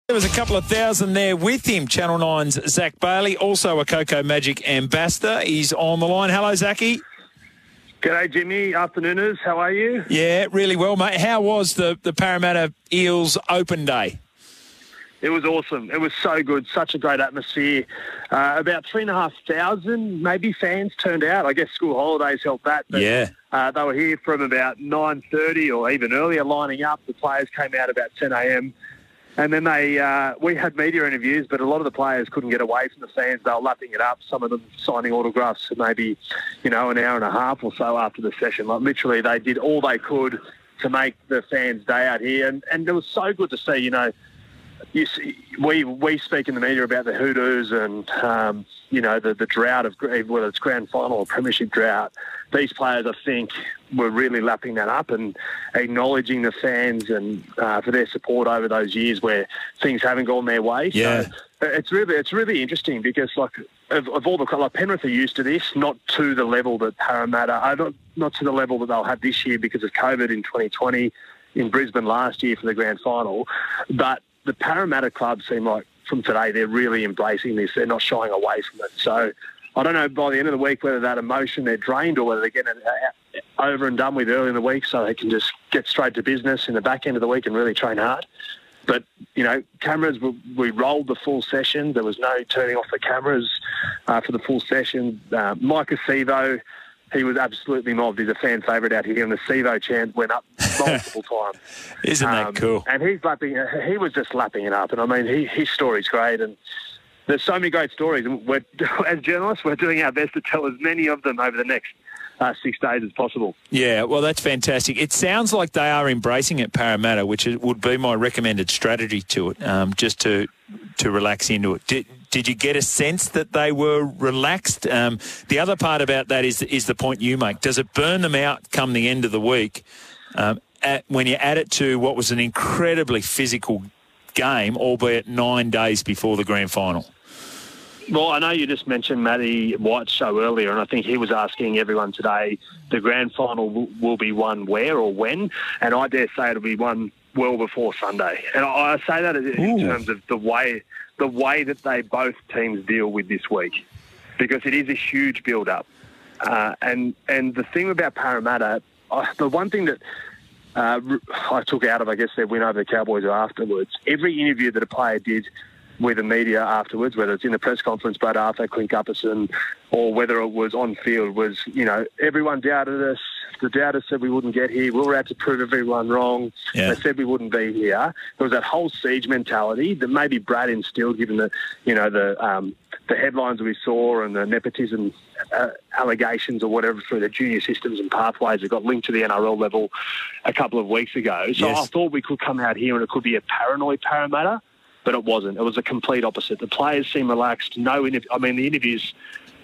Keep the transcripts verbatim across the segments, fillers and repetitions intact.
There was a couple of thousand there with him, Channel nine's Zach Bailey, also a Coco Magic ambassador. He's on the line. Hello, Zachy. G'day, Jimmy. Afternooners. How are you? Yeah, really well, mate. How was the, the Parramatta Eels Open Day? It was awesome. It was so good. Such a great atmosphere. Uh, about three and a half thousand, maybe, fans turned out. I guess school holidays helped that. But, yeah. Uh, they were here from about nine thirty or even earlier lining up. The players came out about ten a.m. And then they, uh, we had media interviews, but a lot of the players couldn't get away from the fans. They were lapping it up, some of them signing autographs for maybe, you know, an hour and a half or so after the session. Like, literally, they did all they could to make the fans' day out here. And, and it was so good to see, you know, you see, we we speak in the media about the hoodoos and, um, you know, the, the drought of, whether it's grand final or premiership drought. These players, I think, were really lapping that up and acknowledging the fans and uh, for their support over those years where things haven't gone their way. Yeah. So it's really it's really interesting because, like, of, of all the like Penrith are used to this, not to the level that Parramatta, uh, not not to the level that they'll have this year because of COVID in twenty twenty, in Brisbane last year for the grand final, but the Parramatta club seem like from today they're really embracing this. They're not shying away from it. So I don't know by the end of the week whether that emotion they're drained or whether they're getting it over and done with early in the week so they can just get straight to business in the back end of the week and really train hard. But, you know, cameras, we rolled the full session. There was no turning off the cameras uh, for the full session. Uh, Mike Acevo, he was absolutely mobbed. He's a fan favourite out here, and the Acevo chant went up multiple times. Isn't that um, cool? And he's lapping, he was just lapping it up. And, I mean, he, his story's great, and there's so many great stories. And we're, as journalists, we're doing our best to tell as many of them over the next uh, six days as possible. Yeah, well, that's fantastic. It sounds like they are embracing it, Parramatta, which would be my recommended strategy to it, um, just to to relax into it. Did, did you get a sense that they were relaxed? Um, the other part about that is is the point you make. Does it burn them out come the end of the week um, at, when you add it to what was an incredibly physical game, albeit nine days before the grand final? Well, I know you just mentioned Matty White's show earlier, and I think he was asking everyone today, the grand final will, will be won where or when, and I dare say it'll be won well before Sunday. And I, I say that in Ooh. terms of the way the way that they both teams deal with this week, because it is a huge build-up. Uh, and, and the thing about Parramatta, uh, the one thing that uh, I took out of, I guess, their win over the Cowboys afterwards, every interview that a player did with the media afterwards, whether it's in the press conference, Brad Arthur, Clint Gutherson, or whether it was on field, was, you know, everyone doubted us. The doubters said we wouldn't get here. We were out to prove everyone wrong. Yeah. They said we wouldn't be here. There was that whole siege mentality that maybe Brad instilled, given the, you know, the um, the headlines we saw and the nepotism uh, allegations or whatever through the junior systems and pathways that got linked to the N R L level a couple of weeks ago. So Yes. I thought we could come out here and it could be a paranoid Parramatta. But it wasn't. It was a complete opposite. The players seemed relaxed. No, interv- I mean, the interviews,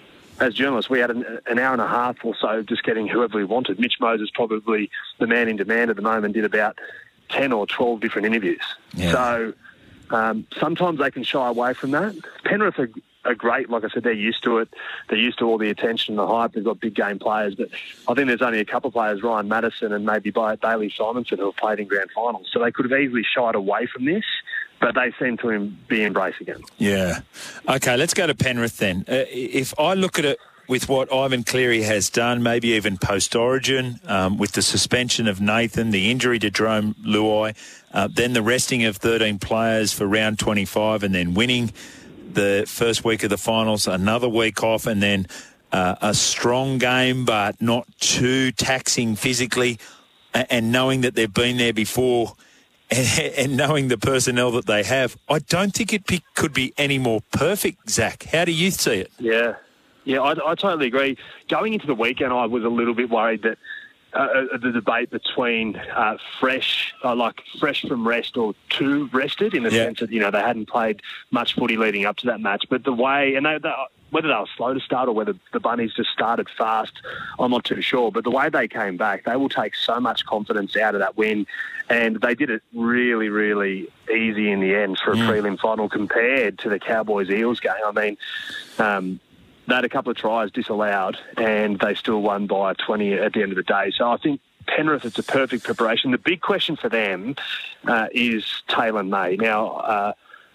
as journalists, we had an, an hour and a half or so just getting whoever we wanted. Mitch Moses, probably the man in demand at the moment, did about ten or twelve different interviews. Yeah. So um, sometimes they can shy away from that. Penrith are, are great. Like I said, they're used to it. They're used to all the attention and the hype. They've got big game players. But I think there's only a couple of players, Ryan Madison and maybe by Bailey Simonson, who have played in grand finals. So they could have easily shied away from this. But they seem to be embracing it. Yeah. Okay, let's go to Penrith then. Uh, if I look at it with what Ivan Cleary has done, maybe even post-Origin, um, with the suspension of Nathan, the injury to Jerome Luai, uh, then the resting of thirteen players for round twenty-five and then winning the first week of the finals, another week off, and then uh, a strong game but not too taxing physically, and knowing that they've been there before and knowing the personnel that they have, I don't think it be, could be any more perfect, Zach. How do you see it? Yeah, yeah, I, I totally agree. Going into the weekend, I was a little bit worried that uh, the debate between uh, fresh, uh, like fresh from rest or too rested, in the yeah. sense that, you know, they hadn't played much footy leading up to that match. But the way, and they, they, whether they were slow to start or whether the Bunnies just started fast, I'm not too sure. But the way they came back, they will take so much confidence out of that win. And they did it really, really easy in the end for a mm. prelim final compared to the Cowboys-Eels game. I mean, um, they had a couple of tries disallowed and they still won by twenty at the end of the day. So I think Penrith, it's a perfect preparation. The big question for them uh, is Taylor May. Now, uh,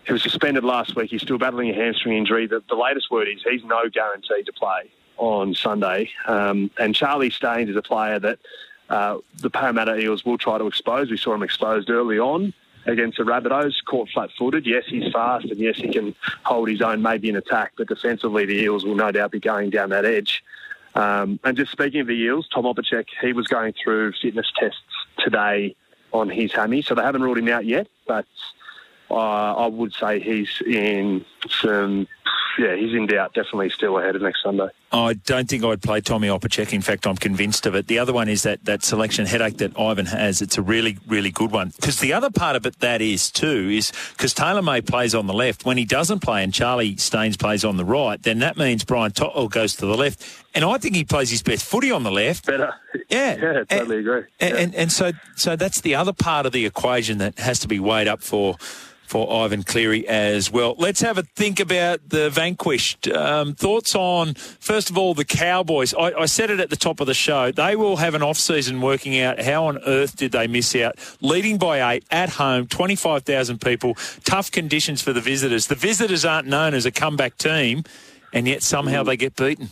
he was suspended last week. He's still battling a hamstring injury. The, the latest word is he's no guarantee to play on Sunday. Um, and Charlie Staines is a player that uh, the Parramatta Eels will try to expose. We saw him exposed early on against the Rabbitohs, caught flat-footed. Yes, he's fast, and yes, he can hold his own maybe in attack, but defensively the Eels will no doubt be going down that edge. Um, and just speaking of the Eels, Tom Opacek, he was going through fitness tests today on his hammy, so they haven't ruled him out yet, but uh, I would say he's in some... Yeah, he's in doubt, definitely still ahead of next Sunday. I don't think I'd play Tommy Opacek. In fact, I'm convinced of it. The other one is that, that selection headache that Ivan has. It's a really, really good one. Because the other part of it that is too is because Taylor May plays on the left. When he doesn't play and Charlie Staines plays on the right, then that means Brian Totwell goes to the left. And I think he plays his best footy on the left. Better. Yeah. Yeah, totally and, agree. And, yeah. and, and so, so that's the other part of the equation that has to be weighed up for... for Ivan Cleary as well. Let's have a think about the vanquished. Um, thoughts on, first of all, the Cowboys. I, I said it at the top of the show. They will have an off-season working out how on earth did they miss out. Leading by eight, at home, twenty-five thousand people, tough conditions for the visitors. The visitors aren't known as a comeback team, and yet somehow they get beaten.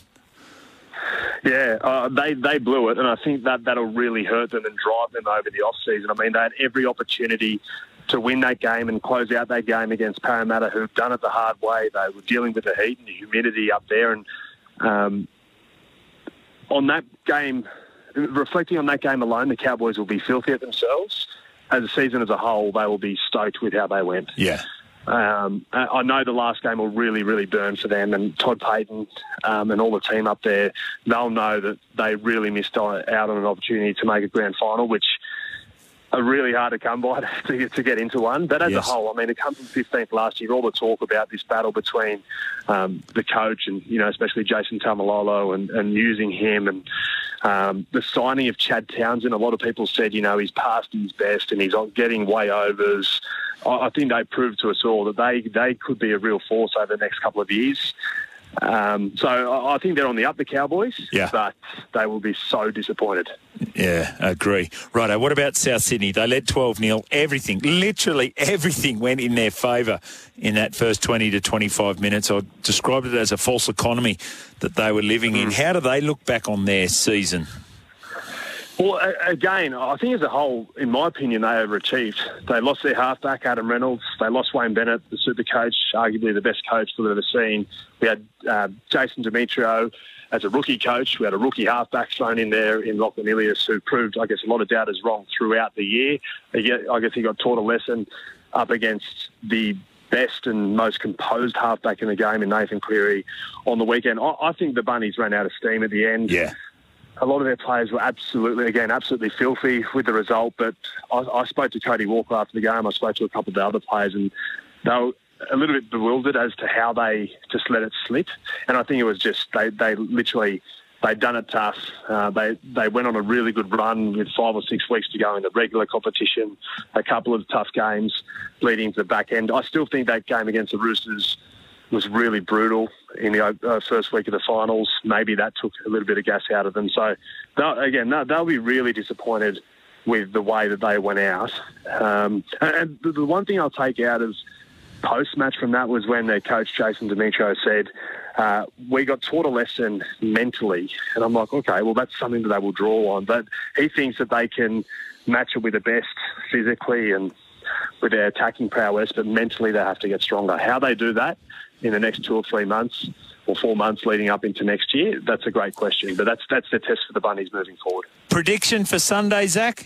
Yeah, uh, they, they blew it, and I think that that'll really hurt them and drive them over the off-season. I mean, they had every opportunity to win that game and close out that game against Parramatta, who've done it the hard way. They were dealing with the heat and the humidity up there. And um, on that game, reflecting on that game alone, the Cowboys will be filthy at themselves. As a season as a whole, they will be stoked with how they went. Yeah. Um, I know the last game will really, really burn for them, and Todd Payton um, and all the team up there, they'll know that they really missed out on an opportunity to make a grand final, which are really hard to come by to get, to get into one. But as yes. a whole, I mean, to come from fifteenth last year, all the talk about this battle between um, the coach and, you know, especially Jason Taumalolo and, and using him and um, the signing of Chad Townsend, a lot of people said, you know, he's past his best and he's getting way overs. I, I think they proved to us all that they, they could be a real force over the next couple of years. Um, so I think they're on the up, the Cowboys, yeah. but they will be so disappointed. Yeah, I agree. Righto, what about South Sydney? They led twelve nil. Everything, literally everything went in their favour in that first twenty to twenty-five minutes. I described it as a false economy that they were living in. How do they look back on their season? Well, again, I think as a whole, in my opinion, they overachieved. They lost their halfback, Adam Reynolds. They lost Wayne Bennett, the super coach, arguably the best coach we've ever seen. We had uh, Jason Demetrio as a rookie coach. We had a rookie halfback thrown in there in Lachlan Ilias, who proved, I guess, a lot of doubters wrong throughout the year. I guess he got taught a lesson up against the best and most composed halfback in the game in Nathan Cleary on the weekend. I, I think the Bunnies ran out of steam at the end. Yeah. A lot of their players were absolutely, again, absolutely filthy with the result. But I, I spoke to Cody Walker after the game. I spoke to a couple of the other players, and they were a little bit bewildered as to how they just let it slip. And I think it was just they, they literally they'd done it tough. Uh, they they went on a really good run with five or six weeks to go in the regular competition. A couple of tough games leading to the back end. I still think that game against the Roosters was really brutal in the uh, first week of the finals. Maybe that took a little bit of gas out of them. So, again, they'll be really disappointed with the way that they went out. Um, and the one thing I'll take out of post-match from that was when their coach, Jason Demetrio, said, uh, we got taught a lesson mentally. And I'm like, okay, well, that's something that they will draw on. But he thinks that they can match it with the best physically and with their attacking prowess, but mentally they have to get stronger. How they do that in the next two or three months or four months leading up into next year, that's a great question. But that's that's the test for the Bunnies moving forward. Prediction for Sunday, Zach?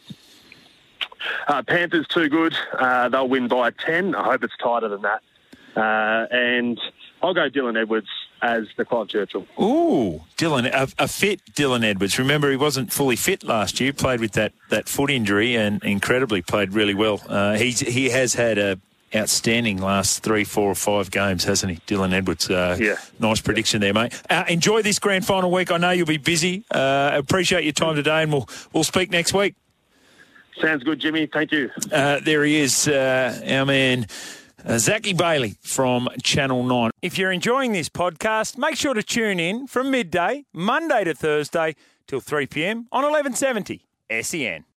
Uh, Panthers too good. Uh, they'll win by ten. I hope it's tighter than that. Uh, and I'll go Dylan Edwards as the Clive Churchill. Ooh, Dylan, a, a fit Dylan Edwards. Remember, he wasn't fully fit last year. Played with that, that foot injury and incredibly played really well. Uh, he's he has had a outstanding last three, four or five games, hasn't he, Dylan Edwards? Uh, yeah. Nice prediction there, mate. Uh, enjoy this grand final week. I know you'll be busy. Uh, appreciate your time today, and we'll we'll speak next week. Sounds good, Jimmy. Thank you. Uh, there he is, uh, our man, uh, Zachy Bailey from Channel nine. If you're enjoying this podcast, make sure to tune in from midday, Monday to Thursday, till three p.m. on eleven seventy S E N.